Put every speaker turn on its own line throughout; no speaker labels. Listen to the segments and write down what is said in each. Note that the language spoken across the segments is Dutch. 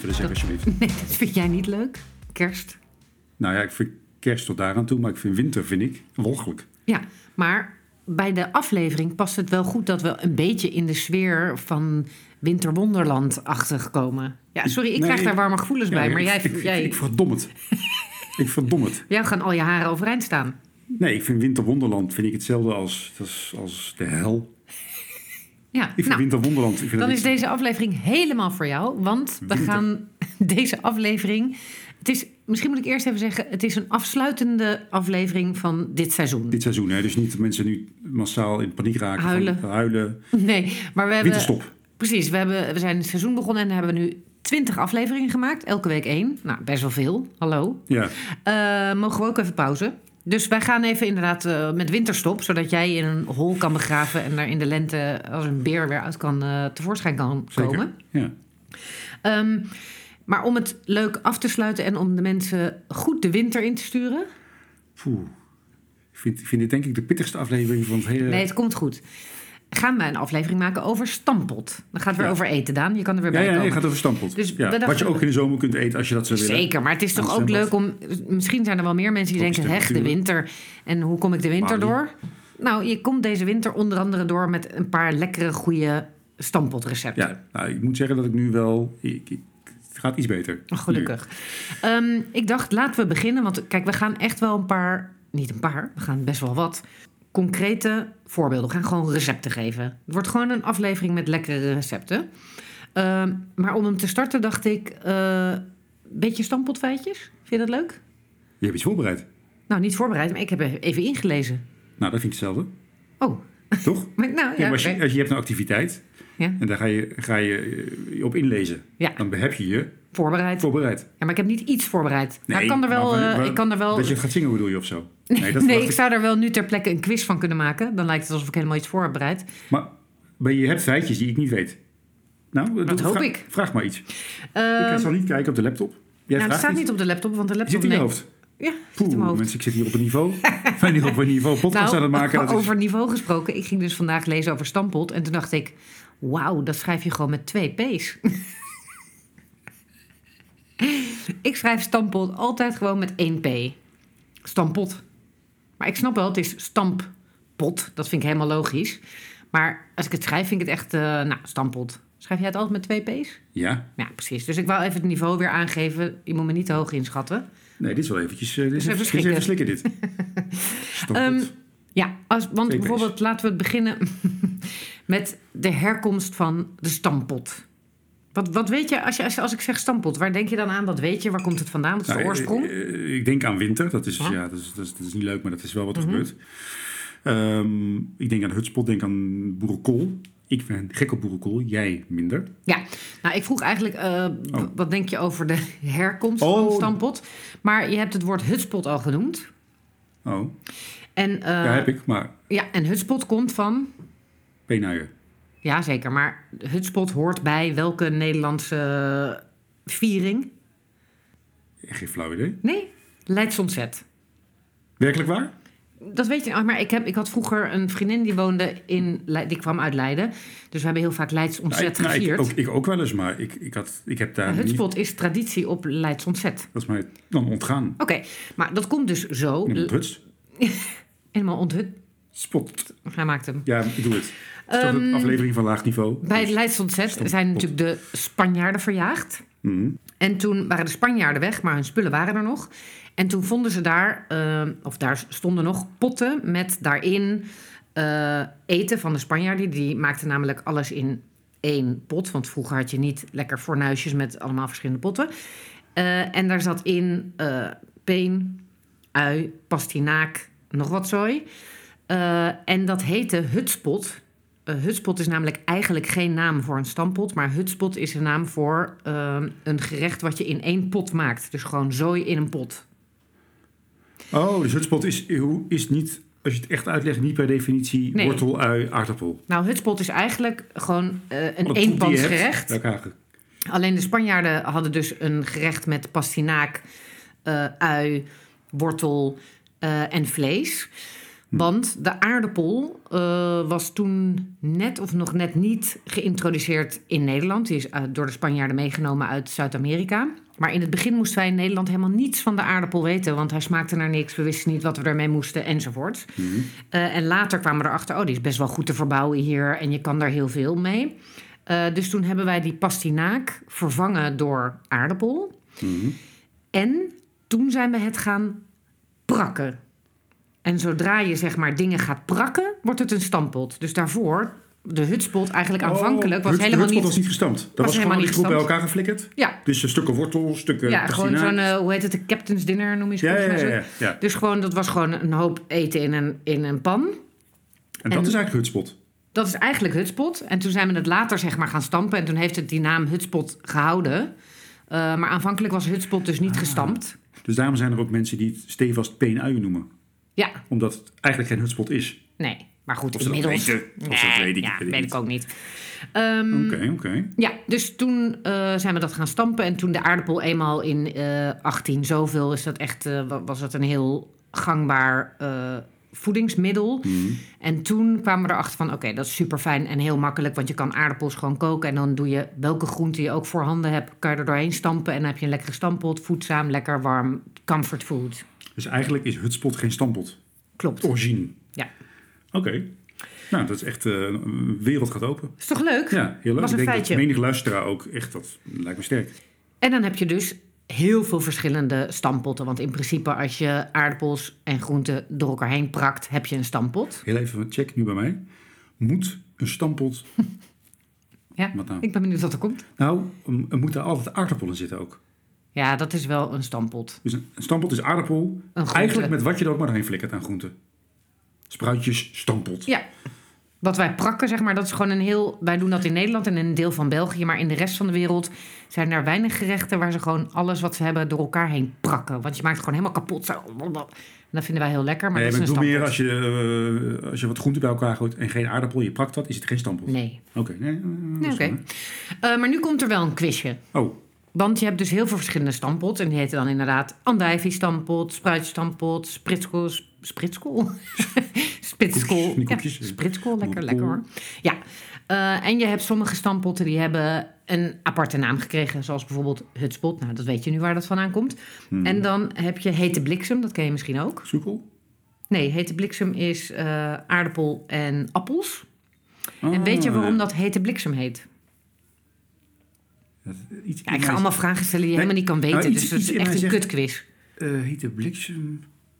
willen zeggen, alsjeblieft.
Nee, dat vind jij niet leuk? Kerst?
Nou ja, ik vind kerst tot daar aan toe, maar ik vind winter walgelijk.
Ja, maar bij de aflevering past het wel goed dat we een beetje in de sfeer van Winterwonderland-achtig komen. Ja, sorry, ik krijg daar warme gevoelens bij, maar jij...
Ik verdom het. Ik verdom het.
Jou gaan al je haren overeind staan.
Nee, ik vind Winterwonderland vind ik hetzelfde als de hel.
Ja,
Ik vind Winterwonderland...
dan is deze aflevering helemaal voor jou, want we gaan deze aflevering... Misschien moet ik eerst even zeggen, het is een afsluitende aflevering van dit seizoen.
Dit seizoen, hè? Dus niet dat mensen nu massaal in paniek raken. Huilen.
Nee, maar we hebben...
Winterstop.
Precies, we zijn het seizoen begonnen en hebben we nu 20 afleveringen gemaakt. Elke week 1. Nou, best wel veel. Hallo.
Ja.
Mogen we ook even pauze? Dus wij gaan even inderdaad met winterstop, zodat jij in een hol kan begraven en daar in de lente als een beer weer uit tevoorschijn kan komen.
Zeker, ja.
Maar om het leuk af te sluiten en om de mensen goed de winter in te sturen...
Ik vind dit denk ik de pittigste aflevering van het hele...
Nee, het komt goed. Gaan wij een aflevering maken over stampot. Dan gaat het weer over eten, Daan. Je kan er weer bij komen.
Ja, je gaat over stampot.
Dus
wat je ook in de zomer kunt eten als je dat zou willen.
Zeker, maar het is toch ook leuk om... Misschien zijn er wel meer mensen die denken... de winter. En hoe kom ik de winter door? Nou, je komt deze winter onder andere door... met een paar lekkere, goede stampotrecepten.
Ja, nou, ik moet zeggen dat ik nu wel... Het gaat iets beter.
Gelukkig. Ik dacht, laten we beginnen. Want kijk, we gaan echt wel een paar... Niet een paar, we gaan best wel wat... concrete voorbeelden. We gaan gewoon recepten geven. Het wordt gewoon een aflevering met lekkere recepten. Maar om hem te starten dacht ik... beetje stampotfeitjes. Vind je dat leuk?
Je hebt iets voorbereid.
Nou, niet voorbereid, maar ik heb even ingelezen.
Nou, dat vind ik hetzelfde.
Oh.
Toch?
Maar
als je hebt een activiteit...
Ja.
En daar ga je op inlezen.
Ja.
Dan heb je je...
Voorbereid.
Ja,
maar ik heb niet iets voorbereid.
Nee,
ik kan er wel...
Dat je het gaat zingen bedoel je of zo?
Nee, ik zou er wel nu ter plekke een quiz van kunnen maken. Dan lijkt het alsof ik helemaal iets voorbereid.
Maar je hebt feitjes die ik niet weet. Nou,
dat hoop ik.
Vraag maar iets. Ik zal niet kijken op de laptop.
Het staat niet op de laptop, want de laptop...
Zit in je hoofd?
Ja, zit in mijn hoofd.
Mensen, ik zit hier op een niveau. Ben hier op een niveau podcast aan het maken.
Over niveau gesproken. Ik ging dus vandaag lezen over stampot. En toen dacht ik... Wauw, dat schrijf je gewoon met 2 P's. Ik schrijf stampot altijd gewoon met 1 P. Stampot. Maar ik snap wel, het is stamppot. Dat vind ik helemaal logisch. Maar als ik het schrijf, vind ik het echt... stampot. Schrijf jij het altijd met 2 P's?
Ja.
Ja, precies. Dus ik wou even het niveau weer aangeven. Je moet me niet te hoog inschatten.
Nee, dit is wel eventjes... Dit is even slikken dit. Stampot.
Ja, want bijvoorbeeld laten we het beginnen met de herkomst van de stampot. Wat weet je, als ik zeg stampot, waar denk je dan aan? Wat weet je? Waar komt het vandaan? Wat is de oorsprong?
Ik denk aan winter. Dat is niet leuk, maar dat is wel wat er gebeurt. Ik denk aan hutspot, denk aan boerenkool. Ik ben gek op boerenkool, jij minder. Ja,
nou ik vroeg eigenlijk, wat denk je over de herkomst van stampot? Maar je hebt het woord hutspot al genoemd.
Oh.
En,
heb ik, maar...
Ja, en hutspot komt van...
Peenuier.
Ja, zeker. Maar hutspot hoort bij welke Nederlandse viering?
Geen flauw idee.
Nee, Leids Ontzet.
Werkelijk waar?
Dat weet je, maar ik had vroeger een vriendin die woonde die kwam uit Leiden. Dus we hebben heel vaak Leids Ontzet gevierd.
Ik ook wel eens, maar ik heb daar
hutspot is traditie op Leids Ontzet.
Dat is mij dan ontgaan.
Oké, maar dat komt dus zo. Helemaal onthut.
Spot.
Hij maakt hem.
Ja, ik doe het. Het is toch een aflevering van laag niveau.
Bij het Leids Ontzet zijn natuurlijk de Spanjaarden verjaagd.
Mm-hmm.
En toen waren de Spanjaarden weg, maar hun spullen waren er nog. En toen vonden ze daar stonden nog potten met daarin eten van de Spanjaarden. Die maakten namelijk alles in 1 pot. Want vroeger had je niet lekker fornuisjes met allemaal verschillende potten. En daar zat in peen, ui, pastinaak, nog wat zooi. En dat heette hutspot. Hutspot is namelijk eigenlijk geen naam voor een stampot, maar hutspot is een naam voor een gerecht wat je in 1 pot maakt. Dus gewoon zooi in een pot.
Oh, dus hutspot is niet, als je het echt uitlegt, niet per definitie wortel, ui, aardappel.
Nou, hutspot is eigenlijk gewoon een eenpansgerecht. Alleen de Spanjaarden hadden dus een gerecht met pastinaak, ui, wortel en vlees. Want de aardappel was toen net of nog net niet geïntroduceerd in Nederland. Die is door de Spanjaarden meegenomen uit Zuid-Amerika. Maar in het begin moesten wij in Nederland helemaal niets van de aardappel weten. Want hij smaakte naar niks, we wisten niet wat we ermee moesten enzovoort. En later kwamen we erachter, die is best wel goed te verbouwen hier. En je kan daar heel veel mee. Dus toen hebben wij die pastinaak vervangen door aardappel. En toen zijn we het gaan prakken. En zodra je zeg maar dingen gaat prakken, wordt het een stampot. Dus daarvoor, de hutspot eigenlijk aanvankelijk was helemaal niet...
was niet gestampt. Dat was gewoon niet bij elkaar geflikkerd?
Ja.
Dus stukken wortel, stukken
gewoon zo'n, hoe heet het, de captain's dinner noem je het
ja.
Dus dat was gewoon een hoop eten in een pan.
En dat is eigenlijk hutspot?
Dat is eigenlijk hutspot. En toen zijn we het later zeg maar gaan stampen. En toen heeft het die naam hutspot gehouden. Maar aanvankelijk was hutspot dus niet gestampt.
Dus daarom zijn er ook mensen die het stevast peenuien noemen.
Ja.
Omdat het eigenlijk geen hutspot is.
Nee, maar goed,
of
inmiddels...
weet
ik ook niet.
Oké.
Ja, dus toen zijn we dat gaan stampen. En toen de aardappel eenmaal in 18 zoveel is dat echt... was het een heel gangbaar voedingsmiddel. En toen kwamen we erachter van... Oké, dat is super fijn en heel makkelijk. Want je kan aardappels gewoon koken. En dan doe je welke groente je ook voorhanden hebt... kan je er doorheen stampen. En dan heb je een lekkere stampot. Voedzaam, lekker warm, comfort food.
Dus eigenlijk is hutspot geen stampot?
Klopt.
Origine?
Ja.
Oké. Nou, dat is echt... een wereld gaat open.
Is toch leuk?
Ja, heel leuk.
Was een
ik denk
feitje.
dat menig luisteraar ook echt... Dat lijkt me sterk.
En dan heb je dus heel veel verschillende stampotten. Want in principe als je aardappels en groenten door elkaar heen prakt... heb je een stampot.
Heel even check nu bij mij. Moet een stampot...
Ja,
wat nou?
Ik ben benieuwd wat er komt.
Nou, er moeten altijd aardappelen zitten ook.
Ja, dat is wel een stampot.
Dus een stampot is aardappel. Eigenlijk met wat je er ook maar doorheen flikkert aan groenten. Spruitjes, stampot.
Ja. Wat wij prakken, zeg maar, dat is gewoon een heel... Wij doen dat in Nederland en in een deel van België. Maar in de rest van de wereld zijn er weinig gerechten... waar ze gewoon alles wat ze hebben door elkaar heen prakken. Want je maakt het gewoon helemaal kapot. Zo. En dat vinden wij heel lekker, maar dat is een stampot.
Meer als je wat groenten bij elkaar gooit en geen aardappel, je prakt dat, is het geen stampot.
Nee.
Oké.
Maar nu komt er wel een quizje.
Oh.
Want je hebt dus heel veel verschillende stampots. En die heten dan inderdaad andijvie-stampot, spruitstampot, spritskool. Spritskool? Spritskool. Ja, spritskool, lekker hoor. Ja, en je hebt sommige stampotten die hebben een aparte naam gekregen. Zoals bijvoorbeeld hutspot. Nou, dat weet je nu waar dat vandaan komt. En dan heb je hete bliksem, dat ken je misschien ook.
Soekel?
Nee, hete bliksem is aardappel en appels. En weet je waarom dat hete bliksem heet? Ik ga allemaal vragen stellen die je helemaal niet kan weten. Dus dat is echt een kutquiz.
Hete bliksem...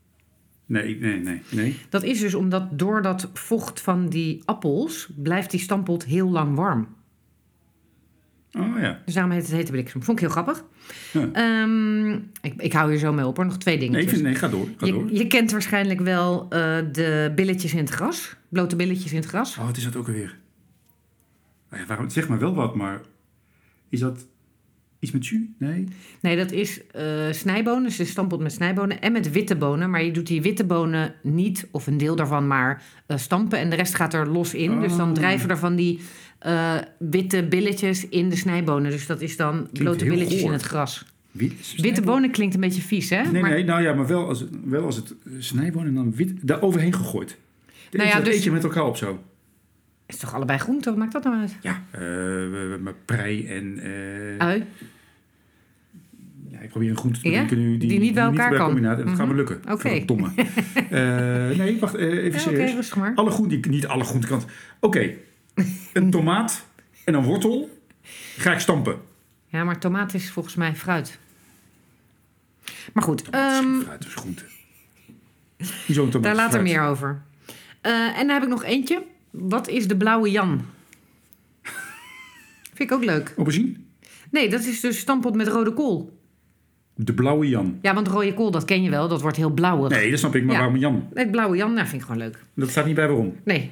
Nee.
Dat is dus omdat door dat vocht van die appels... blijft die stampot heel lang warm.
Oh ja.
Dus daarom heet het hete bliksem. Vond ik heel grappig. Ja. Ik hou hier zo mee op hoor. Nog 2 dingetjes.
Nee, ga door.
Je kent waarschijnlijk wel de billetjes in het gras. Blote billetjes in het gras.
Oh, wat is dat ook alweer? Zeg maar wel wat, maar... Is dat iets met jus? Nee,
dat is snijbonen. Dus een stampot met snijbonen en met witte bonen. Maar je doet die witte bonen niet, of een deel daarvan maar, stampen. En de rest gaat er los in. Dus dan drijven er van die witte billetjes in de snijbonen. Dus dat is dan blote billetjes in het gras. Witte bonen klinkt een beetje vies, hè?
Maar wel als het snijbonen en dan wit daar overheen gegooid. Dat eet je met elkaar op zo.
Is toch allebei groente? Wat maakt dat nou uit?
Ja, prei en...
Ui?
Ja, ik probeer een groente te bedenken nu
die niet bij elkaar kan.
Dat gaat me lukken.
Oké.
Domme. Nee, wacht, even serieus.
Oké, rustig maar.
Alle groenten, niet alle groentekanten. Oké, een tomaat en een wortel ga ik stampen.
Ja, maar tomaat is volgens mij fruit. Maar goed.
Fruit is groente. Zo'n tomaat
daar later meer over. En dan heb ik nog eentje. Wat is de blauwe Jan? Vind ik ook leuk.
Aubergine?
Nee, dat is dus stampot met rode kool.
De blauwe Jan?
Ja, want rode kool, dat ken je wel. Dat wordt heel blauwig.
Nee, dat snap ik. Maar waarom Jan?
Het blauwe Jan, nou, vind ik gewoon leuk.
Dat staat niet bij waarom?
Nee.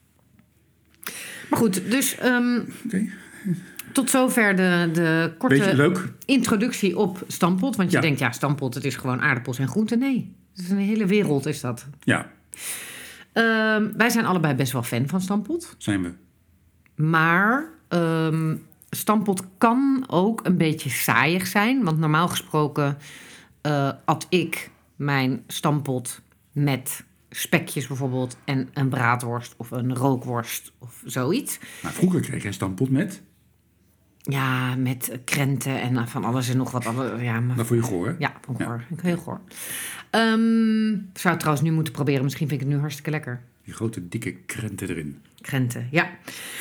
Maar goed, dus...
Okay.
Tot zover de korte
leuk.
Introductie op stampot. Want je denkt, stampot, het is gewoon aardappels en groenten. Nee, het is een hele wereld, is dat.
Ja.
Wij zijn allebei best wel fan van stampot.
Zijn we.
Maar stampot kan ook een beetje saaiig zijn. Want normaal gesproken at ik mijn stampot met spekjes bijvoorbeeld en een braadworst of een rookworst of zoiets.
Maar vroeger kreeg je stampot met...
Ja, met krenten en van alles en nog wat. Ja, maar...
Dat vond je goor, hè?
Ja, vond ik goor. Heel goor. Zou het trouwens nu moeten proberen. Misschien vind ik het nu hartstikke lekker.
Die grote, dikke krenten erin.
Krenten, ja.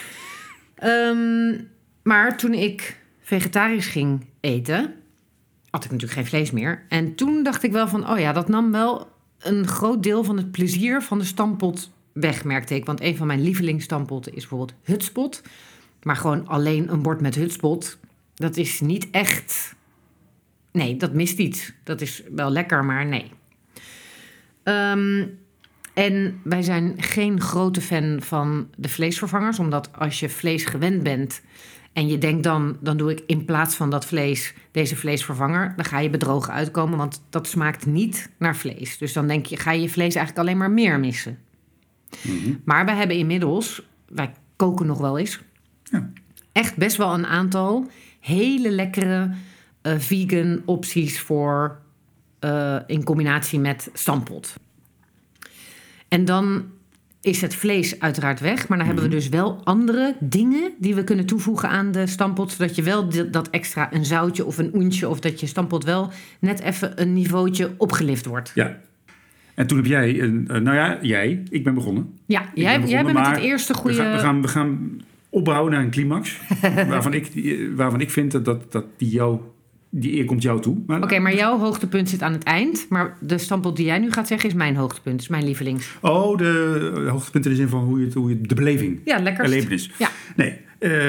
Maar toen ik vegetarisch ging eten, had ik natuurlijk geen vlees meer. En toen dacht ik wel van, oh ja, dat nam wel een groot deel van het plezier van de stampot weg, merkte ik. Want een van mijn lievelingsstampotten is bijvoorbeeld hutspot. Maar gewoon alleen een bord met hutspot, dat is niet echt... Nee, dat mist iets. Dat is wel lekker, maar nee. En wij zijn geen grote fan van de vleesvervangers. Omdat als je vlees gewend bent en je denkt dan doe ik in plaats van dat vlees deze vleesvervanger, dan ga je bedrogen uitkomen, want dat smaakt niet naar vlees. Dus dan denk je, ga je je vlees eigenlijk alleen maar meer missen. Mm-hmm. Maar wij hebben inmiddels, wij koken nog wel eens, echt best wel een aantal hele lekkere vegan opties voor in combinatie met stampot. En dan is het vlees uiteraard weg. Maar dan hebben we dus wel andere dingen die we kunnen toevoegen aan de stampot. Zodat je wel dat extra een zoutje of een oentje, of dat je stampot wel net even een niveautje opgelift wordt.
Ja. En toen heb jij, ik ben begonnen.
Ja, jij bent met het eerste goede...
We gaan opbouwen naar een climax. waarvan ik vind dat die eer komt jou toe.
Oké, maar jouw hoogtepunt zit aan het eind. Maar de stampot die jij nu gaat zeggen is mijn hoogtepunt. Is mijn lievelings.
Oh, de hoogtepunt in de zin van hoe je de beleving.
Ja, lekkerst.
Belevenis.
Ja.
Nee,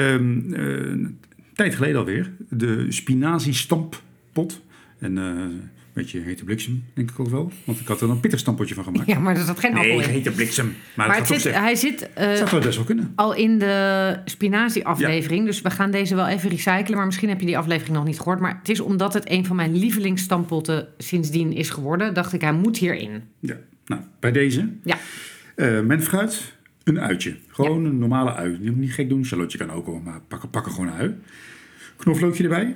een tijd geleden alweer. De spinazie stamppot. En een beetje hete bliksem, denk ik ook wel. Want ik had er een pittig stampotje van gemaakt.
Ja, maar er zat geen appel in.
Nee, hete bliksem.
Maar hij zit
zou wel best wel kunnen.
Al in de spinazie-aflevering. Ja. Dus we gaan deze wel even recyclen. Maar misschien heb je die aflevering nog niet gehoord. Maar het is omdat het een van mijn lievelingsstampotten sindsdien is geworden. Dacht ik, hij moet hierin.
Ja, nou, bij deze. Ja. Met fruit, een uitje. Gewoon een normale ui. Je moet niet gek doen. Shallotje kan ook wel, maar pakken gewoon een ui. Knoflookje erbij.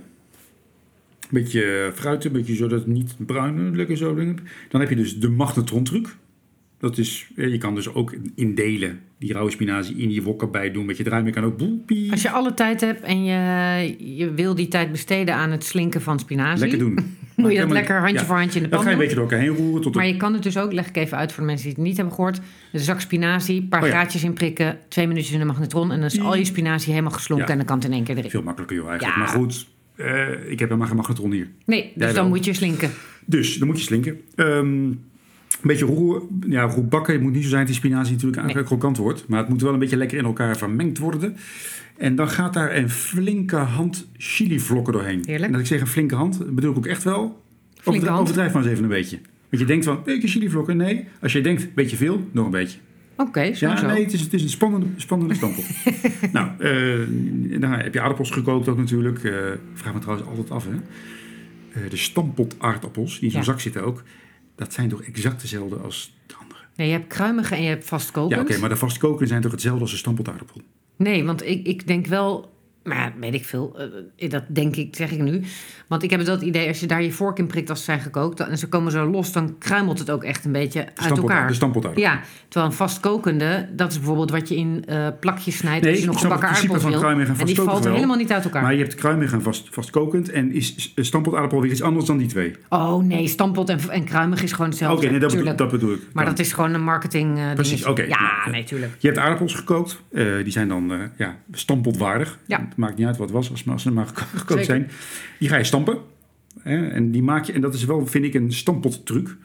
Een beetje fruit, een beetje zodat het niet bruin, lekker zo. Dan heb je dus de magnetrontruc. Dat is, je kan dus ook indelen die rauwe spinazie in je wok erbij doen. Met je draai, maar je kan ook boelpie.
Als je alle tijd hebt en je wil die tijd besteden aan het slinken van spinazie.
Lekker doen.
Moet je dat lekker handje voor handje in de pan
doen. Dat ga je een beetje door elkaar heen roeren.
Maar je kan het dus ook, leg ik even uit voor de mensen die het niet hebben gehoord. Een zak spinazie, een paar graadjes inprikken, 2 minuutjes in de magnetron. En dan is al je spinazie helemaal geslonken en dan kan het in één keer erin.
Veel makkelijker joh eigenlijk. Ja. Maar goed, ik heb helemaal geen magnetron hier.
Nee, dus dan moet je slinken.
Dus dan moet je slinken. Een beetje roer bakken. Het moet niet zo zijn dat die spinazie natuurlijk eigenlijk krokant wordt. Maar het moet wel een beetje lekker in elkaar vermengd worden. En dan gaat daar een flinke hand chilivlokken doorheen.
Heerlijk.
En als ik zeg een flinke hand, bedoel ik ook echt wel... Overdrijf maar eens even een beetje. Want je denkt van, een chilivlokken. Nee, als je denkt, een beetje veel, nog een beetje.
Oké, zo.
Nee, het is een spannende stampot. Nou, dan heb je aardappels gekookt ook natuurlijk. Vraag me trouwens altijd af, hè. De stampot aardappels, die in zo'n zak zitten ook... Dat zijn toch exact dezelfde als de andere?
Nee, je hebt kruimige en je hebt vastkokend.
Ja, oké, maar de vastkokende zijn toch hetzelfde als een stampotaardappel?
Nee, want ik denk wel... Maar weet ik veel. Dat denk ik, zeg ik nu. Want ik heb het idee, als je daar je vork in prikt als ze zijn gekookt... en ze komen zo los, dan kruimelt het ook echt een beetje uit elkaar.
De stampotaardappel.
Ja, terwijl een vastkokende, dat is bijvoorbeeld wat je in plakjes snijdt... als je nog gebakken aardappels wil. En die valt helemaal niet uit elkaar.
Maar je hebt kruimig en vastkokend... en is stampotaardappel weer iets anders dan die twee?
Oh nee, stampot en kruimig is gewoon hetzelfde.
Oké, nee, dat bedoel ik.
Maar dat is gewoon een marketing
Precies, oké.
Ja, nee, tuurlijk.
Je hebt aardappels gekookt. Die zijn dan stampotwaardig.
Ja.
Het maakt niet uit wat het was, als ze maar gekookt zijn. Die ga je stampen. En die maak je, en dat is wel, vind ik, een stampottruc.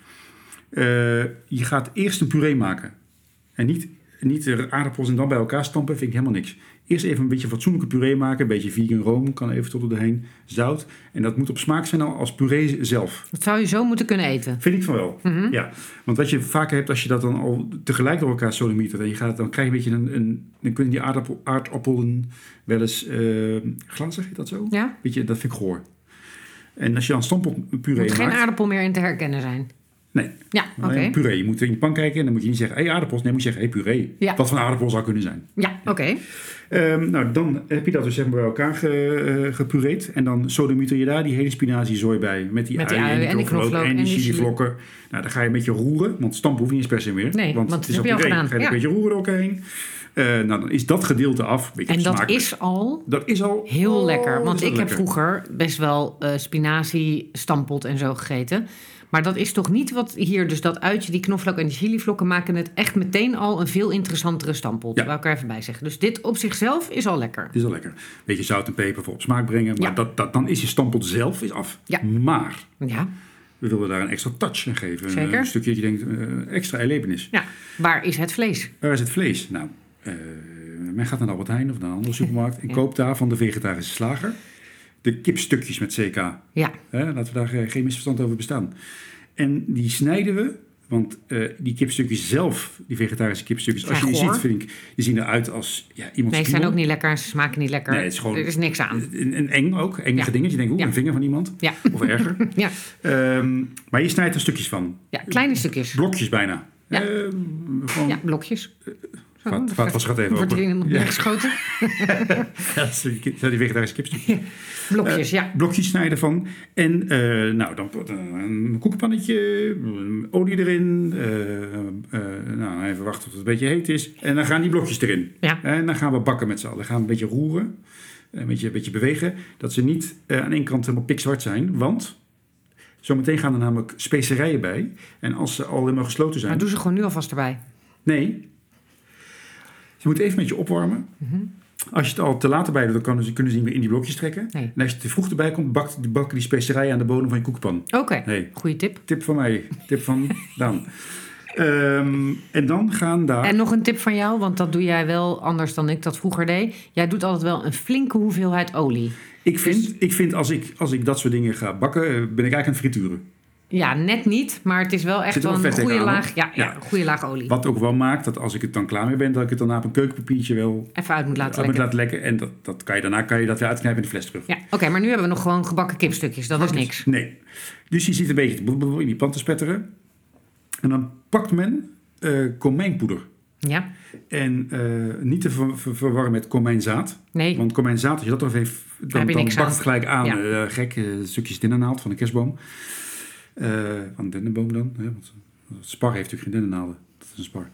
Je gaat eerst een puree maken. En niet de aardappels en dan bij elkaar stampen, vind ik helemaal niks. Eerst even een beetje fatsoenlijke puree maken. Een beetje vegan room, kan even tot erheen. Zout. En dat moet op smaak zijn als puree zelf.
Dat zou je zo moeten kunnen eten.
Vind ik van wel. Mm-hmm. Ja. Want wat je vaker hebt, als je dat dan al tegelijk door elkaar sodomietert... en dan krijg je een beetje dan kunnen die aardappelen wel eens glazig, heet dat zo?
Ja.
Weet je, dat vind ik goor. En als je dan stampotpuree maakt...
Er moet geen aardappel meer in te herkennen zijn.
Nee.
Ja, oké.
Puree. Je moet in je pan kijken en dan moet je niet zeggen, aardappels. Nee, moet je zeggen, puree.
Ja.
Wat voor aardappel zou kunnen zijn.
Ja, oké.
Nou, dan heb je dat dus zeg maar bij elkaar gepureerd. En dan sodemieter je daar die hele spinazie-zooi bij. Met die ui en die knoflook en die chilivlokken. Nou, dan ga je een beetje roeren. Want stampen hoef je niet eens per se meer.
Nee, want het is
al
heb je al gedaan.
Ga je een beetje roeren doorheen. Nou, dan is dat gedeelte af.
En dat is al heel lekker. Want ik heb vroeger best wel spinazie, stampot en zo gegeten. Maar dat is toch niet wat hier... Dus dat uitje, die knoflook en die chilivlokken maken het echt meteen al een veel interessantere stampot. Ja. Wou ik er even bij zeggen. Dus dit op zichzelf is al lekker.
Het is al lekker. Beetje zout en peper voor op smaak brengen. Maar dan is je stampot zelf is af.
Ja.
Maar
ja.
we willen daar een extra touch aan geven.
Zeker.
Een stukje dat je denkt, extra erlevenis.
Ja. Waar is het vlees?
Waar is het vlees? Nou, men gaat naar de Albert Heijn of naar een andere supermarkt... en koopt daar van de vegetarische slager... de kipstukjes met CK.
Ja.
Laten we daar geen misverstand over bestaan. En die snijden we, want die kipstukjes zelf, die vegetarische kipstukjes... als je die ziet, vind ik, die zien eruit als iemand.
Nee, ze zijn ook niet lekker en ze smaken niet lekker.
Nee, het is gewoon,
er is niks aan.
En eng ook, enge dingen. Je denkt, een vinger van iemand. Ja. Of erger.
Ja.
Maar je snijdt er stukjes van.
Ja, kleine stukjes.
Blokjes bijna.
Ja, blokjes.
Vaatwas gaat even
wordt
open.
Wordt er geschoten.
Dat zijn die vegetarische kipstukjes.
Blokjes,
Blokjes snijden van. En dan een koekenpannetje, olie erin. Even wachten tot het een beetje heet is. En dan gaan die blokjes erin.
Ja.
En dan gaan we bakken met z'n allen. Dan gaan we een beetje roeren. Een beetje bewegen. Dat ze niet aan één kant helemaal pikzwart zijn. Want... zometeen gaan er namelijk specerijen bij. En als ze al helemaal gesloten zijn...
Maar doe ze gewoon nu alvast erbij.
Nee. Je moet even met je opwarmen. Mm-hmm. Als je het al te laat erbij doet, dan kunnen ze niet meer in die blokjes trekken.
Nee.
En als je te vroeg erbij komt, bakken die specerijen aan de bodem van je koekpan.
Oké, goeie tip.
Tip van mij. Tip van Daan. En dan gaan daar...
En nog een tip van jou, want dat doe jij wel anders dan ik dat vroeger deed. Jij doet altijd wel een flinke hoeveelheid olie.
Ik vind als ik dat soort dingen ga bakken, ben ik eigenlijk aan het frituren.
Ja, net niet, maar het is wel echt wel een goede laag, goede laag olie.
Wat ook wel maakt dat als ik het dan klaar mee ben, dat ik het daarna op een keukenpapiertje wel
even uit moet laten
lekken. En daarna kan je dat weer uitknijpen in de fles terug.
Ja, oké, maar nu hebben we nog gewoon gebakken kipstukjes. Dat is niks.
Nee. Dus je ziet een beetje in die pan te spetteren. En dan pakt men komijnpoeder.
Ja.
En niet te verwarren met komijnzaad.
Nee.
Want komijnzaad, als je dat nog even... dan bakt het gelijk aan. Ja. Gek, stukjes dennennaald van de kerstboom. Van de dennenboom dan. Hè? Want spar heeft natuurlijk geen dennennaalden. Dat is een spar.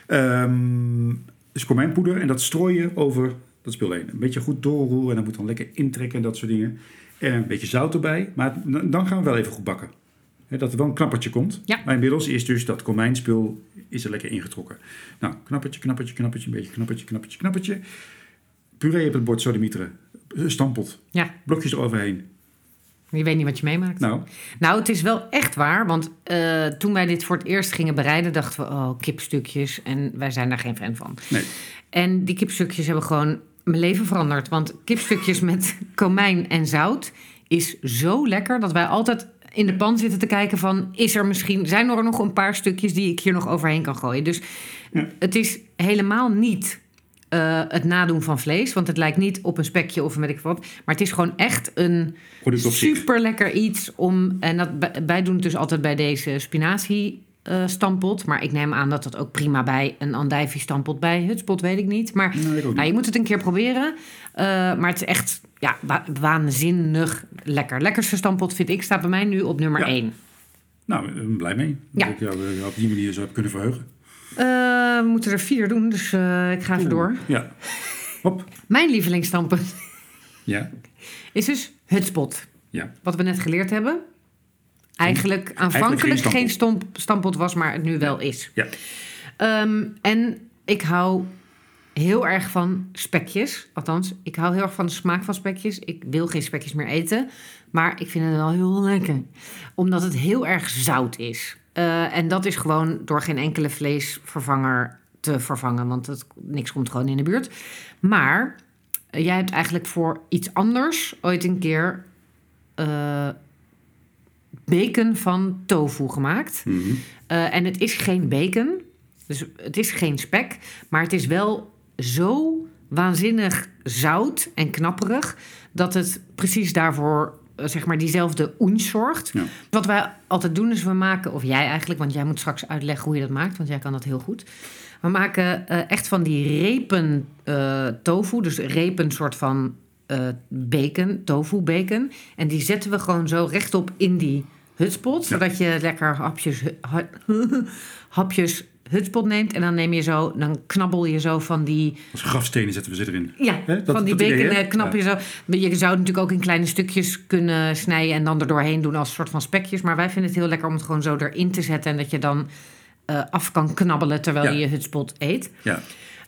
Dus komijnpoeder. En dat strooi je over dat spul heen. Een beetje goed doorroeren. En dan moet dan lekker intrekken en dat soort dingen. En een beetje zout erbij. Maar dan gaan we wel even goed bakken. Dat er wel een knappertje komt.
Ja.
Maar inmiddels is dus dat komijnspul is er lekker ingetrokken. Nou, knappertje, een beetje knappertje. Puree op het bord, sodemieteren. Stampot.
Ja.
Blokjes eroverheen.
Je weet niet wat je meemaakt. Nou, het is wel echt waar. Want toen wij dit voor het eerst gingen bereiden, dachten we, kipstukjes. En wij zijn daar geen fan van.
Nee.
En die kipstukjes hebben gewoon mijn leven veranderd. Want kipstukjes met komijn en zout is zo lekker dat wij altijd in de pan zitten te kijken van, zijn er nog een paar stukjes die ik hier nog overheen kan gooien. Dus het is helemaal niet het nadoen van vlees, want het lijkt niet op een spekje of weet ik wat, maar het is gewoon echt een super lekker iets om, en wij doen het dus altijd bij deze spinazie stampot, maar ik neem aan dat dat ook prima bij een andijvie stampot bij Hutspot, weet ik niet. Maar je moet het een keer proberen. Maar het is echt waanzinnig lekker. Lekkerste stampot vind ik, staat bij mij nu op nummer 1.
Nou, ik ben blij mee. Dat ik jou op die manier zo heb kunnen verheugen.
We moeten er 4 doen, dus ik ga even door.
Ja. Hop.
Mijn lievelingsstamppot is dus Hutspot.
Ja.
Wat we net geleerd hebben. Eigenlijk aanvankelijk geen stampot was, maar het nu wel is.
Ja.
En ik hou heel erg van spekjes. Althans, ik hou heel erg van de smaak van spekjes. Ik wil geen spekjes meer eten. Maar ik vind het wel heel lekker. Omdat het heel erg zout is. En dat is gewoon door geen enkele vleesvervanger te vervangen. Want niks komt gewoon in de buurt. Maar jij hebt eigenlijk voor iets anders ooit een keer bacon van tofu gemaakt. Mm-hmm. En het is geen bacon. Dus het is geen spek. Maar het is wel zo waanzinnig zout en knapperig dat het precies daarvoor zeg maar diezelfde oens zorgt. Ja. Wat wij altijd doen is we maken, of jij eigenlijk, want jij moet straks uitleggen hoe je dat maakt, want jij kan dat heel goed. We maken echt van die repen tofu, dus repen soort van bacon, tofu bacon. En die zetten we gewoon zo rechtop in die hutspot, zodat je lekker hapjes hutspot neemt. En dan neem je zo, dan knabbel je zo van die...
Als grafstenen zetten we ze erin.
Ja, van die bacon knap je zo. Je zou het natuurlijk ook in kleine stukjes kunnen snijden en dan er doorheen doen als soort van spekjes. Maar wij vinden het heel lekker om het gewoon zo erin te zetten en dat je dan af kan knabbelen terwijl je hutspot eet. Ja.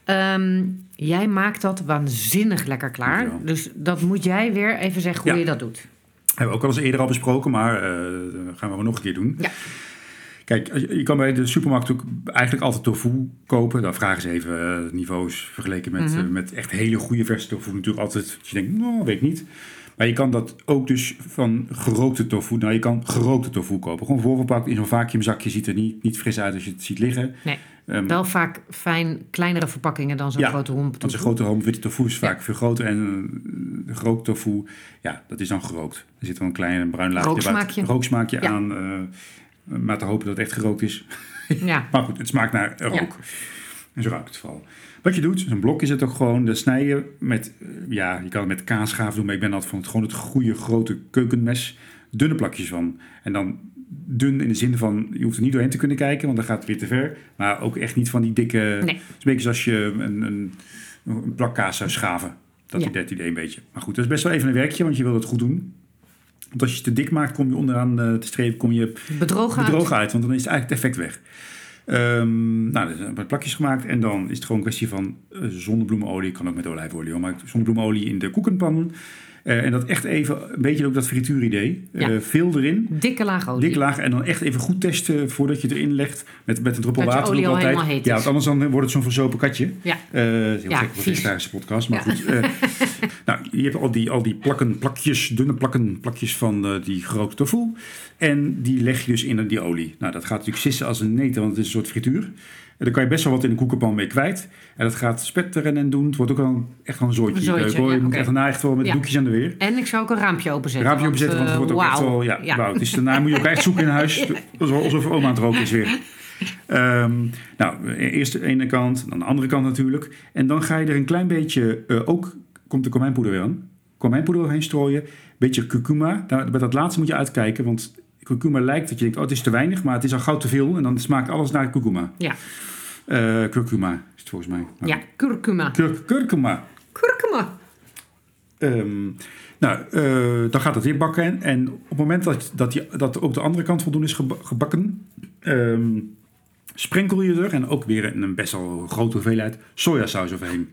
Jij maakt dat waanzinnig lekker klaar. Dus dat moet jij weer even zeggen hoe je dat doet.
Hebben we ook al eens eerder al besproken, maar gaan we nog een keer doen. Ja. Kijk, je kan bij de supermarkt ook eigenlijk altijd tofu kopen. Dan vragen ze even niveaus vergeleken met echt hele goede verse tofu. Natuurlijk altijd, als je denkt, nou, weet ik niet. Maar je kan dat ook dus van gerookte tofu. Nou, je kan gerookte tofu kopen. Gewoon voorverpakt in zo'n vacuümzakje. Ziet er niet fris uit als je het ziet liggen.
Nee, wel vaak fijn kleinere verpakkingen dan zo'n grote homp tofu.
Want zo'n grote homp witte tofu is vaak veel groter. En de gerookte tofu, dat is dan gerookt. Er zit wel een klein bruin laagje rooksmaakje aan. Maar te hopen dat het echt gerookt is. Ja. Maar goed, het smaakt naar rook. Ja. En zo ruikt het vooral. Wat je doet, zo'n blok is het ook gewoon, dat snij je met, je kan het met kaasschaaf doen, maar ik ben altijd van gewoon het goede grote keukenmes, dunne plakjes van. En dan dun in de zin van, je hoeft er niet doorheen te kunnen kijken, want dan gaat het weer te ver. Maar ook echt niet van die dikke, het is een beetje zoals je een plak kaas zou schaven. Dat idee een beetje. Maar goed, dat is best wel even een werkje, want je wil het goed doen. Want als je het te dik maakt, kom je onderaan te streven, kom je bedrogen uit. Want dan is het eigenlijk het effect weg. Er zijn wat plakjes gemaakt. En dan is het gewoon een kwestie van zonnebloemolie. Kan ook met olijfolie, maar zonnebloemolie in de koekenpan. En dat echt even, een beetje ook dat frituuridee. Veel erin.
Dikke laag olie.
Dikke laag. En dan echt even goed testen voordat je het erin legt. Met een druppel water.
Olie al helemaal heet is.
Want anders dan wordt het zo'n verzopen katje. Ja. Heel gek voor een vegetarische podcast. Maar goed. Je hebt al die dunne plakjes van die gerookte tofu. En die leg je dus in die olie. Nou, dat gaat natuurlijk sissen als een neten, want het is een soort frituur. En dan kan je best wel wat in de koekenpan mee kwijt. En dat gaat spetteren en doen. Het wordt ook echt wel een zooitje. Je moet echt daarna echt wel met doekjes aan de weer.
En ik zou ook een raampje openzetten.
Want het wordt ook echt wel... Wauw. Dus daarna moet je ook echt zoeken in huis. Alsof oma aan het roken is weer. Eerst de ene kant, dan de andere kant natuurlijk. En dan ga je er een klein beetje... ook komt de komijnpoeder weer aan. Komijnpoeder overheen strooien. Beetje curcuma. Bij dat laatste moet je uitkijken, want... Curcuma lijkt dat je denkt, het is te weinig, maar het is al gauw te veel. En dan smaakt alles naar curcuma. Ja. Curcuma is het volgens mij.
Curcuma.
Curcuma. Dan gaat het weer bakken. En op het moment dat ook de andere kant voldoende is gebakken... sprenkel je er en ook weer een best wel grote hoeveelheid sojasaus overheen.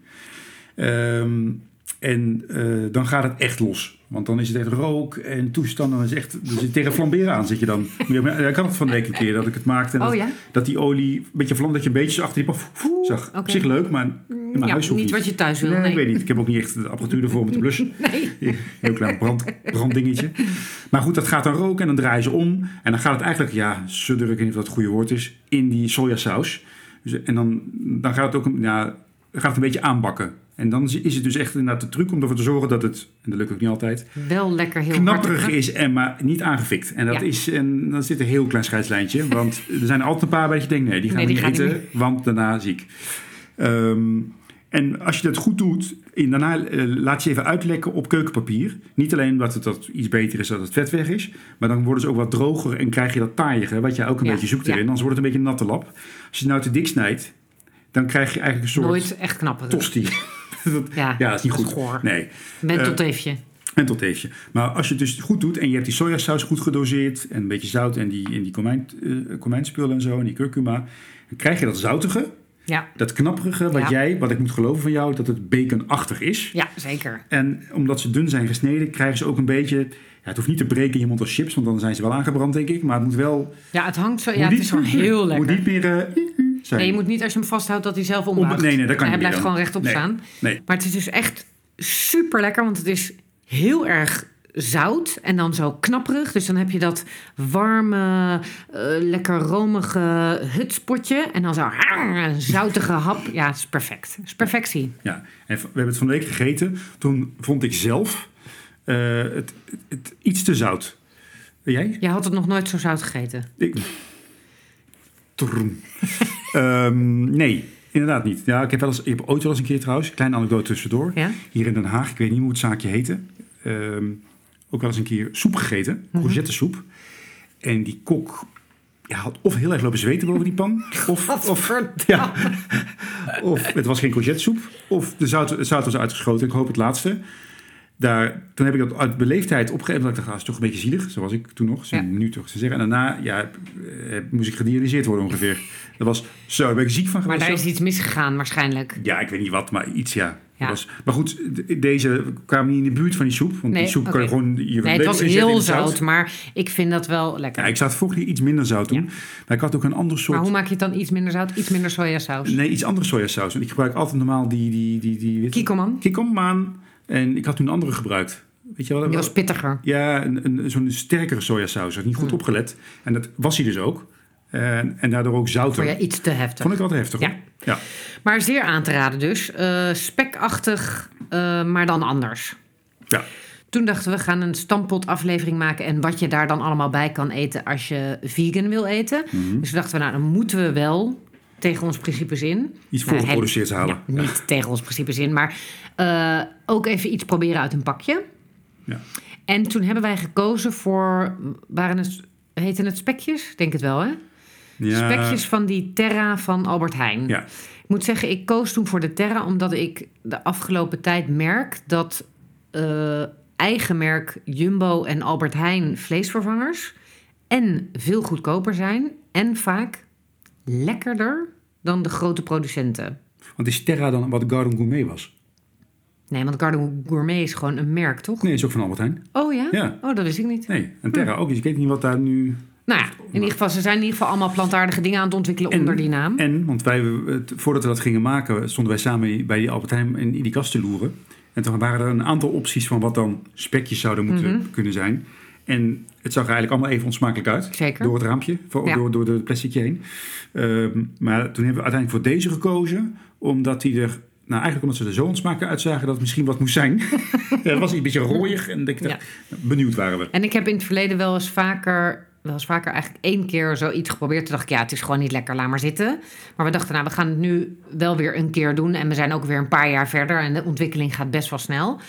Dan gaat het echt los. Want dan is het echt rook en toestand. Dan is echt, dus tegen flamberen aan zit je dan. Ik had het van de week een keer dat ik het maakte. Dat die olie een beetje vlamt. Dat je een beetje achter die paf zag. Okay. Op zich leuk, maar in mijn huis hoeft
niet. Wat je thuis wil.
Nee, ik weet niet. Ik heb ook niet echt de apparatuur ervoor om te blussen. Nee. Heel klein branddingetje. Maar goed, dat gaat dan roken en dan draai je ze om. En dan gaat het eigenlijk, sudder, ik weet niet of dat het goede woord is, in die sojasaus. Dus, en dan gaat het ook gaat het een beetje aanbakken. En dan is het dus echt inderdaad de truc om ervoor te zorgen dat het, en dat lukt ook niet altijd,
wel lekker heel
knapperig is, maar niet aangefikt. En dat is, en dan zit een heel klein scheidslijntje. Want er zijn altijd een paar waar je denkt, die gaan we niet eten, want daarna ziek. En als je dat goed doet, daarna laat je even uitlekken op keukenpapier. Niet alleen omdat het iets beter is dat het vet weg is, maar dan worden ze ook wat droger en krijg je dat taaiige, wat je ook een beetje zoekt erin. Anders wordt het een beetje een natte lap. Als je het nou te dik snijdt, dan krijg je eigenlijk een soort...
Nooit echt knapperig.
Tosti. Dat is niet goed.
Goor.
Nee.
Mentelteefje.
Maar als je het dus goed doet en je hebt die sojasaus goed gedoseerd en een beetje zout en die komijnspullen en zo en die curcuma, dan krijg je dat zoutige, dat knapperige, wat ik moet geloven van jou, dat het baconachtig is.
Ja, zeker.
En omdat ze dun zijn gesneden, krijgen ze ook een beetje... het hoeft niet te breken in je mond als chips, want dan zijn ze wel aangebrand, denk ik. Maar het moet wel...
Ja, het hangt zo... het is gewoon heel lekker.
Het moet niet meer...
Nee, je moet niet als je hem vasthoudt dat hij zelf ombuigt.
Nee, dat kan niet.
Hij blijft gewoon rechtop staan. Nee. Maar het is dus echt super lekker, want het is heel erg zout en dan zo knapperig. Dus dan heb je dat warme, lekker romige hutspotje en dan zo een zoutige hap. Ja, het is perfect. Het is perfectie.
Ja, en we hebben het van de week gegeten. Toen vond ik zelf Iets te zout. Jij?
Jij had het nog nooit zo zout gegeten.
Nee, inderdaad niet. Ja, ik heb ooit wel eens een keer trouwens, een kleine anekdote tussendoor.
Ja?
Hier in Den Haag, ik weet niet hoe het zaakje heette. Ook wel eens een keer soep gegeten, courgettesoep. En die kok had of heel erg lopen zweten boven die pan. Of het was geen courgettesoep. Of het zout was uitgeschoten. Ik hoop het laatste. Toen heb ik dat uit beleefdheid opgegeven. Ik dacht, dat is toch een beetje zielig. Zo was ik toen nog. Nu toch te zeggen. En daarna moest ik gedialyseerd worden ongeveer. Dat was zo. Daar ben ik ziek van geweest.
Maar daar is iets misgegaan waarschijnlijk.
Ja, ik weet niet wat, maar iets Maar goed, deze kwamen niet in de buurt van die soep. Want die soep kan je gewoon...
het was heel zout, maar ik vind dat wel lekker.
Ja, ik zou het volgende keer iets minder zout doen. Ja. Maar ik had ook een ander soort...
Maar hoe maak je het dan iets minder zout? Iets minder sojasaus?
Nee, iets andere sojasaus. Want ik gebruik altijd normaal die Kikkoman. En ik had toen een andere gebruikt. Weet je wel?
Die was pittiger.
Ja, zo'n sterkere sojasaus. Ik had niet goed opgelet. En dat was hij dus ook. En daardoor ook zouter.
Vond je iets te heftig?
Vond ik wel te heftig. Ja.
Maar zeer aan te raden dus. Spekachtig, maar dan anders.
Ja.
Toen dachten we, gaan een stampot aflevering maken... en wat je daar dan allemaal bij kan eten als je vegan wil eten. Mm-hmm. Dus dachten we, dan moeten we wel tegen ons principes in.
Iets voorgeproduceerd halen.
Ja, niet tegen ons principes in, maar ook even iets proberen uit een pakje. Ja. En toen hebben wij gekozen voor... heten het spekjes? Denk het wel, hè? Ja. Spekjes van die Terra van Albert Heijn. Ja. Ik moet zeggen, ik koos toen voor de Terra... omdat ik de afgelopen tijd merk dat eigen merk Jumbo en Albert Heijn vleesvervangers... en veel goedkoper zijn en vaak lekkerder dan de grote producenten.
Want is Terra dan wat Garden Gourmet was?
Nee, want Garden Gourmet is gewoon een merk, toch?
Nee, is ook van Albert Heijn.
Oh ja? Ja. Oh, dat wist ik niet.
Nee, en Terra ook. Dus ik weet niet wat daar nu...
Nou ja, in ieder geval, ze zijn in ieder geval allemaal plantaardige dingen aan het ontwikkelen onder die naam.
Want voordat we dat gingen maken, stonden wij samen bij die Albert Heijn in die kast te loeren. En toen waren er een aantal opties van wat dan spekjes zouden moeten kunnen zijn. En het zag er eigenlijk allemaal even onsmakelijk uit.
Zeker.
Door het raampje, door de plasticje heen. Maar toen hebben we uiteindelijk voor deze gekozen, omdat die er... Nou, eigenlijk omdat ze er zo onsmakelijk uitzagen dat het misschien wat moest zijn. Het was een beetje rooiig en benieuwd waren we.
En ik heb in het verleden wel eens vaker eigenlijk 1 keer zoiets geprobeerd. Toen dacht ik, het is gewoon niet lekker, laat maar zitten. Maar we dachten, we gaan het nu wel weer een keer doen. En we zijn ook weer een paar jaar verder en de ontwikkeling gaat best wel snel.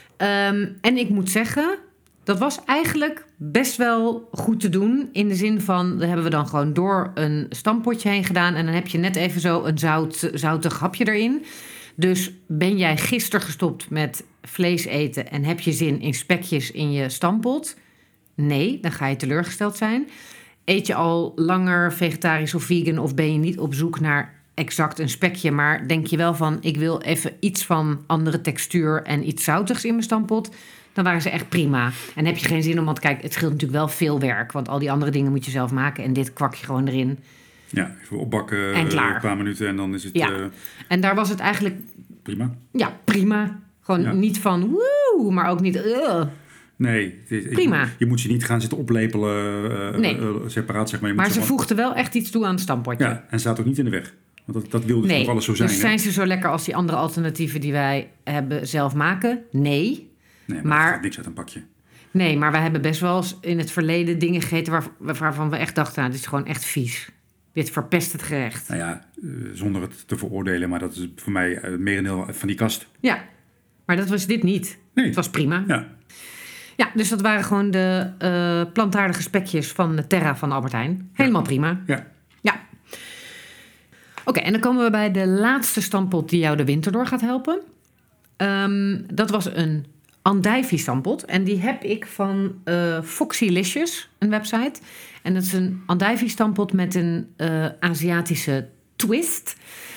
En ik moet zeggen, dat was eigenlijk best wel goed te doen. In de zin van, dat hebben we dan gewoon door een stampotje heen gedaan. En dan heb je net even zo een zoutig hapje erin. Dus ben jij gisteren gestopt met vlees eten en heb je zin in spekjes in je stampot? Nee, dan ga je teleurgesteld zijn. Eet je al langer vegetarisch of vegan of ben je niet op zoek naar exact een spekje, maar denk je wel van, ik wil even iets van andere textuur en iets zoutigs in mijn stampot, dan waren ze echt prima. En heb je geen zin om, want kijk, het scheelt natuurlijk wel veel werk, want al die andere dingen moet je zelf maken en dit kwak je gewoon erin.
Ja, even opbakken een paar minuten en dan is het...
Ja. En daar was het eigenlijk...
Prima.
Ja, prima. Gewoon niet van woe, maar ook niet...
Nee.
Prima.
Je moet ze niet gaan zitten oplepelen separaat, zeg maar.
Maar ze voegden wel echt iets toe aan het stampotje.
Ja, en staat ook niet in de weg. Want dat wil dus nog alles zo zijn.
Dus zijn ze zo lekker als die andere alternatieven die wij hebben zelf maken? Nee.
Nee, maar gaat niks uit een pakje.
Nee, maar wij hebben best wel eens in het verleden dingen gegeten waarvan we echt dachten, dit is gewoon echt vies. Dit verpest het gerecht.
Nou ja, zonder het te veroordelen, maar dat is voor mij het merendeel van die kast.
Ja, maar dat was dit niet. Nee. Het was prima. Ja, dus dat waren gewoon de plantaardige spekjes van de Terra van Albert Heijn. Helemaal prima.
Ja.
Oké, en dan komen we bij de laatste stampot die jou de winter door gaat helpen. Dat was een andijvie-stampot. En die heb ik van Foxylicious, een website. En dat is een andijvie-stampot met een Aziatische twist.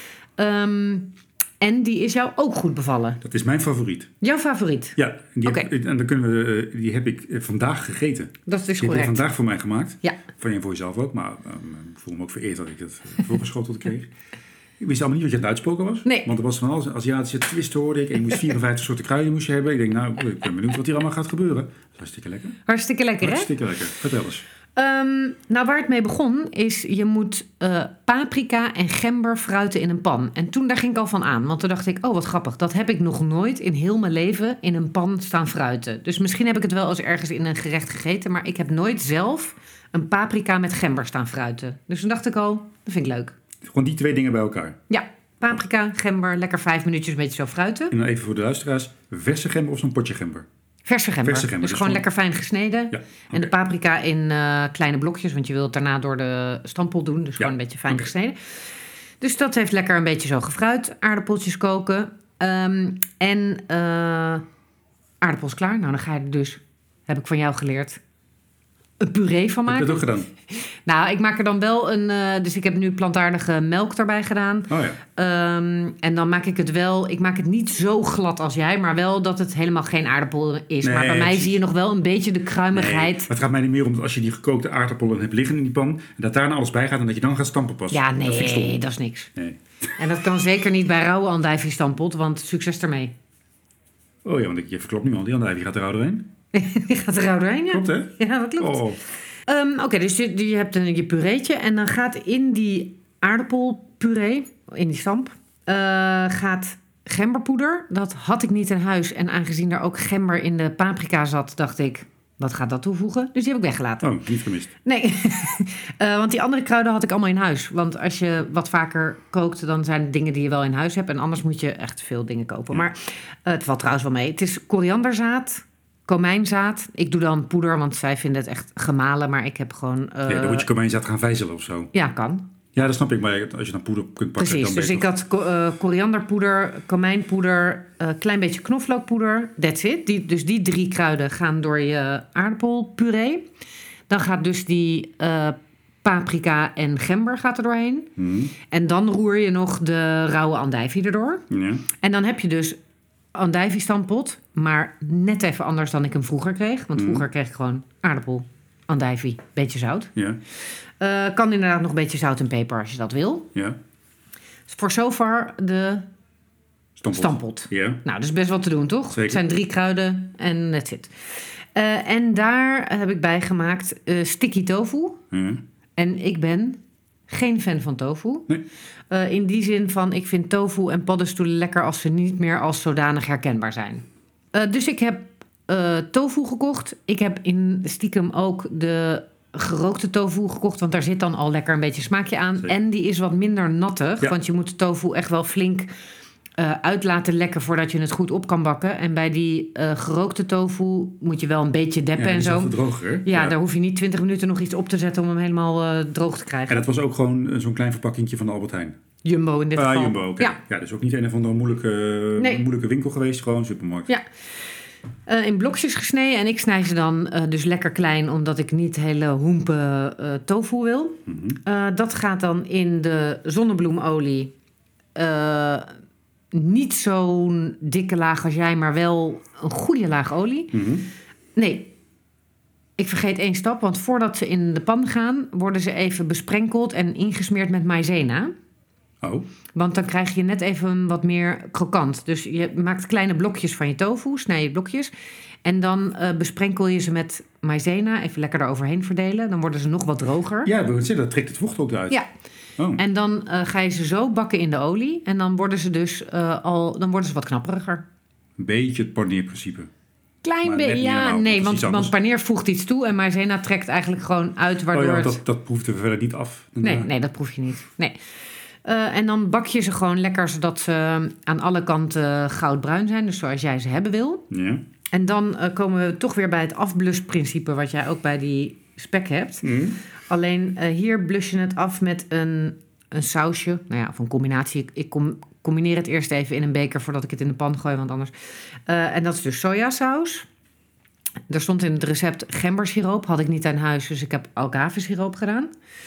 En die is jou ook goed bevallen.
Dat is mijn favoriet.
Jouw favoriet?
Ja, en dan die heb ik vandaag gegeten.
Dat is
die
correct.
heb je vandaag voor mij gemaakt.
Ja.
Van je voor jezelf ook, maar ik voel me ook vereerd dat ik het voorgeschoteld kreeg. Ik wist allemaal niet wat je aan het uitspoken was.
Nee.
Want er was van alles. Een Aziatische twist hoorde ik. En je moest 54 soorten kruiden hebben. Ik denk, ik ben benieuwd wat hier allemaal gaat gebeuren. Hartstikke lekker.
Hartstikke lekker, hè?
Hartstikke lekker. Vertel eens.
Nou, waar het mee begon is, je moet paprika en gember fruiten in een pan. En toen daar ging ik al van aan, want toen dacht ik, oh wat grappig, dat heb ik nog nooit in heel mijn leven in een pan staan fruiten. Dus misschien heb ik het wel eens ergens in een gerecht gegeten, maar ik heb nooit zelf een paprika met gember staan fruiten. Dus toen dacht ik al, dat vind ik leuk.
Gewoon die 2 dingen bij elkaar.
Ja, paprika, gember, lekker 5 minuutjes een beetje zo fruiten.
En dan even voor de luisteraars, verse gember of zo'n potje gember?
Verse gember.
Verse gember,
Dus
dus
gewoon
gewoon-
lekker fijn gesneden.
Ja, oké.
En de paprika in kleine blokjes, want je wilt het daarna door de stamppot doen. Dus gewoon een beetje fijn
oké.
gesneden. Dus dat heeft lekker een beetje zo gefruit. Aardappeltjes koken. En aardappels klaar. Nou, dan ga je er dus, heb ik van jou geleerd, een puree van
Heb je
maken.
dat ook gedaan?
Nou, ik maak er dan wel een... dus ik heb nu plantaardige melk erbij gedaan.
Oh ja.
En dan maak ik het wel... Ik maak het niet zo glad als jij, maar wel dat het helemaal geen aardappel is.
Nee,
maar bij mij
precies.
zie je nog wel een beetje de kruimigheid.
Maar het gaat mij niet meer om dat als je die gekookte aardappelen hebt liggen in die pan... en dat daarna alles bij gaat en dat je dan gaat stampen pas.
Ja,
Dat vind ik
nee,
stom.
dat is niks.
Nee.
En dat kan zeker niet bij rauwe andijvie-stampot, want succes ermee.
Oh ja, want je verklopt nu al. Die andijvie gaat er rauw doorheen.
Die gaat er rauw doorheen, ja.
Klopt, hè?
Ja, dat klopt.
Oh.
Oké, dus je hebt je pureetje en dan gaat in die aardappelpuree, in die stamp, gaat gemberpoeder. Dat had ik niet in huis. En aangezien er ook gember in de paprika zat, dacht ik, wat gaat dat toevoegen? Dus die heb ik weggelaten.
Oh, niet gemist.
Nee, want die andere kruiden had ik allemaal in huis. Want als je wat vaker kookt, dan zijn het dingen die je wel in huis hebt. En anders moet je echt veel dingen kopen.
Ja.
Maar het valt trouwens wel mee. Het is korianderzaad, komijnzaad. Ik doe dan poeder, want zij vinden het echt gemalen. Maar ik heb gewoon...
Ja, dan moet je komijnzaad gaan vijzelen of zo.
Ja, kan.
Ja, dat snap ik. Maar als je dan poeder kunt pakken,
Precies,
dan
dus
ben
ik
je
had korianderpoeder, komijnpoeder, klein beetje knoflookpoeder. That's it. Dus die 3 kruiden gaan door je aardappelpuree. Dan gaat dus die paprika en gember gaat er doorheen. En dan roer je nog de rauwe andijvie erdoor.
Ja.
En dan heb je dus andijvie-stampot, maar net even anders dan ik hem vroeger kreeg. Want vroeger kreeg ik gewoon aardappel, andijvie, beetje zout.
Ja.
Kan inderdaad nog een beetje zout en peper als je dat wil.
Ja.
Voor zover de stampot.
Ja.
Nou, dat is best wat te doen, toch?
Zeker.
Het zijn 3 kruiden en that's it. En daar heb ik bij gemaakt sticky tofu.
Ja.
En ik ben geen fan van tofu.
Nee.
In die zin van, ik vind tofu en paddenstoelen lekker als ze niet meer als zodanig herkenbaar zijn. Dus ik heb tofu gekocht. Ik heb in stiekem ook de gerookte tofu gekocht, want daar zit dan al lekker een beetje smaakje aan.
Zeker.
En die is wat minder nattig,
Ja.
want je moet de tofu echt wel flink uit laten lekken voordat je het goed op kan bakken. En bij die gerookte tofu moet je wel een beetje deppen
Ja,
en
die is
zo.
veel droger.
Ja, daar hoef je niet 20 minuten nog iets op te zetten om hem helemaal droog te krijgen.
En dat was ook gewoon zo'n klein verpakkingje van de Albert Heijn.
Jumbo in dit geval.
Jumbo, oké.
Ja.
Ja, dus ook niet een of andere moeilijke winkel geweest, gewoon supermarkt.
Ja. In blokjes gesneden. En ik snij ze dan dus lekker klein, omdat ik niet hele hoempe tofu wil. Dat gaat dan in de zonnebloemolie. Niet zo'n dikke laag als jij, maar wel een goede laag olie. Nee, ik vergeet 1 stap. Want voordat ze in de pan gaan, worden ze even besprenkeld en ingesmeerd met maïzena.
Oh,
Want dan krijg je net even wat meer krokant. Dus je maakt kleine blokjes van je tofu, snij je blokjes. En dan besprenkel je ze met maïzena. Even lekker eroverheen verdelen. Dan worden ze nog wat droger.
ja, dat trekt het vocht ook uit.
Ja.
Oh.
En dan ga je ze zo bakken in de olie. En dan worden ze dus dan worden ze wat knapperiger.
Een beetje het paneerprincipe.
Klein
Maar net
beetje,
niet
ja,
helemaal,
nee,
dat is
want
iets anders.
paneer voegt iets toe. En maïzena trekt eigenlijk gewoon uit, waardoor
Oh ja,
het...
dat proeft er verder niet af.
Nee, dat proef je niet. Nee. En dan bak je ze gewoon lekker, zodat ze aan alle kanten goudbruin zijn. Dus zoals jij ze hebben wil.
Ja.
En dan komen we toch weer bij het afblusprincipe, wat jij ook bij die spek hebt. Alleen hier blus je het af met een sausje. Nou ja, of een combinatie. Ik combineer het eerst even in een beker voordat ik het in de pan gooi, want anders... en dat is dus sojasaus. Er stond in het recept gembersiroop. Had ik niet aan huis, dus ik heb agavesiroop gedaan.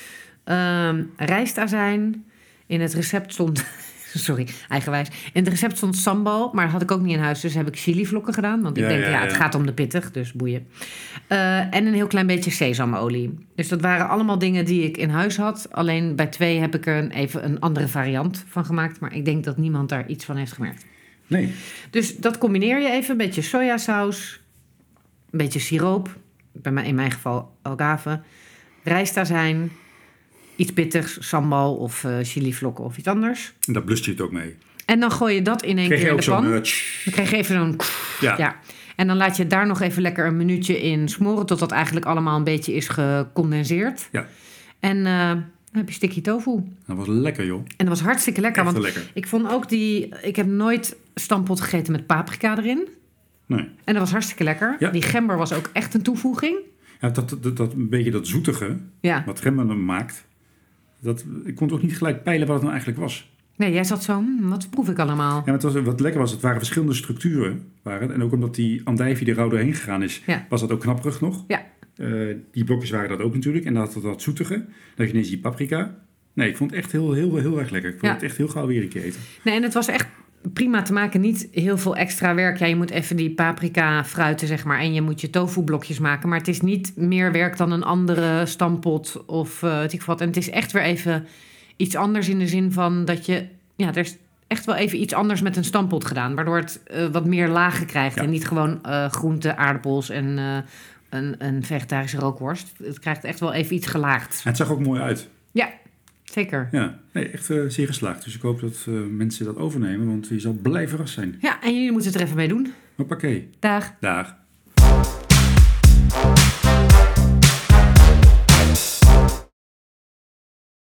Rijstazijn. In het recept stond... Sorry, eigenwijs. In het recept stond sambal, maar dat had ik ook niet in huis. Dus heb ik chilivlokken gedaan. Want ik denk, het gaat om de pittig, dus boeien. En een heel klein beetje sesamolie. Dus dat waren allemaal dingen die ik in huis had. Alleen bij 2 heb ik er even een andere variant van gemaakt. Maar ik denk dat niemand daar iets van heeft gemerkt.
Nee.
Dus dat combineer je even. Een beetje sojasaus. Een beetje siroop. In mijn geval agave. rijstazijn, iets pittigs, sambal of chilivlokken of iets anders.
En daar blust je het ook mee.
En dan gooi je dat in één keer in de pan. Dan krijg je even zo'n... Ja. En dan laat je het daar nog even lekker een minuutje in smoren... totdat eigenlijk allemaal een beetje is gecondenseerd.
Ja.
En dan heb je sticky tofu.
Dat was lekker, joh.
En dat was hartstikke lekker.
Echt
want
lekker.
Ik vond ook ik heb nooit stampot gegeten met paprika erin.
Nee.
En dat was hartstikke lekker.
Ja.
Die gember was ook echt een toevoeging.
Ja, dat een beetje dat zoetige, wat gember dan maakt... ik kon ook niet gelijk peilen wat het nou eigenlijk was.
Nee, jij zat zo, wat proef ik allemaal?
Ja, maar wat lekker was, het waren verschillende structuren. En ook omdat die andijvie er rauw doorheen gegaan is, was dat ook knapperig nog.
Ja.
Die blokjes waren dat ook natuurlijk. En dan had het dat zoetige. Dan had je ineens die paprika. Nee, ik vond het echt heel erg lekker. Ik vond het echt heel gauw weer een keer eten.
Nee, en het was echt prima te maken. Niet heel veel extra werk. Ja, je moet even die paprika fruiten, zeg maar. En je moet je tofu blokjes maken. Maar het is niet meer werk dan een andere stampot of weet ik wat. En het is echt weer even iets anders in de zin van dat je... Ja, er is echt wel even iets anders met een stampot gedaan. Waardoor het wat meer lagen krijgt. Ja. En niet gewoon groenten, aardappels en een vegetarische rookworst. Het krijgt echt wel even iets gelaagd.
En het zag ook mooi uit.
Ja, zeker.
Ja, nee, echt zeer geslaagd. Dus ik hoop dat mensen dat overnemen, want je zal blij verrast zijn.
Ja, en jullie moeten het er even mee doen.
Hoppakee.
Dag.
Dag.